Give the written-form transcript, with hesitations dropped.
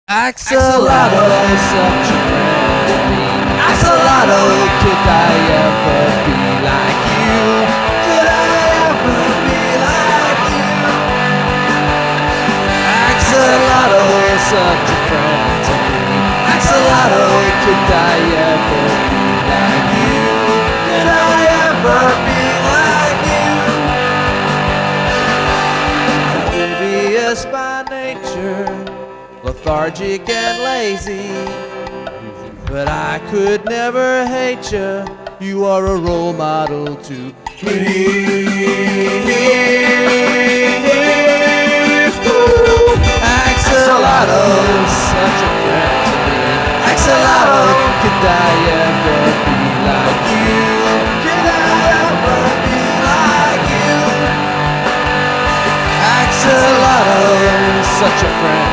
Axolotl, such a friend to me. Axolotl, could I ever be like you? Could I ever be like you? Axolotl, such a friend to me. Axolotl, could I ever be like you? Could I ever be like you? Amphibious by nature, lethargic and lazy, but I could never hate you. You are a role model to me. Axolotl, such a friend to me. Axolotl, could I ever be like you? Could I ever be like you? Axolotl, such a friend.